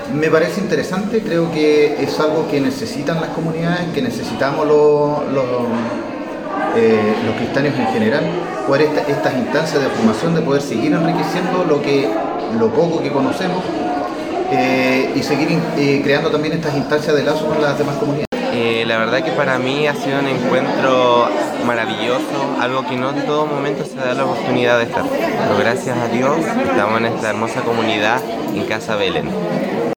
Me parece interesante, creo que es algo que necesitan las comunidades, que necesitamos los cristianos en general, poder estas instancias de formación, de poder seguir enriqueciendo lo poco que conocemos y seguir creando también estas instancias de lazo con las demás comunidades. La verdad que para mí ha sido un encuentro maravilloso, algo que no en todo momento se da la oportunidad de estar. Pero gracias a Dios estamos en esta hermosa comunidad en Casa Belén.